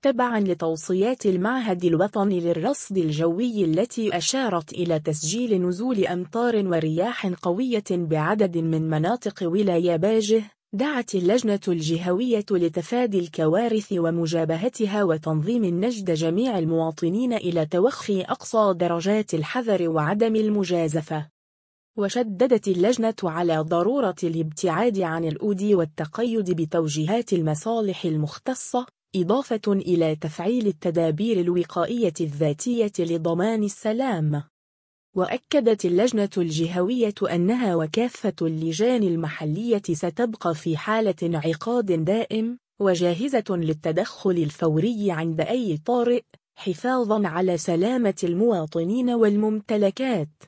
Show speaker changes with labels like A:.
A: تبعاً لتوصيات المعهد الوطني للرصد الجوي التي أشارت إلى تسجيل نزول أمطار ورياح قوية بعدد من مناطق ولاية باجة، دعت اللجنة الجهوية لتفادي الكوارث ومجابهتها وتنظيم النجدة جميع المواطنين إلى توخي أقصى درجات الحذر وعدم المجازفة. وشددت اللجنة على ضرورة الابتعاد عن الأودي والتقيد بتوجيهات المصالح المختصة، إضافة إلى تفعيل التدابير الوقائية الذاتية لضمان السلام. وأكدت اللجنة الجهوية أنها وكافة اللجان المحلية ستبقى في حالة انعقاد دائم وجاهزة للتدخل الفوري عند أي طارئ، حفاظاً على سلامة المواطنين والممتلكات.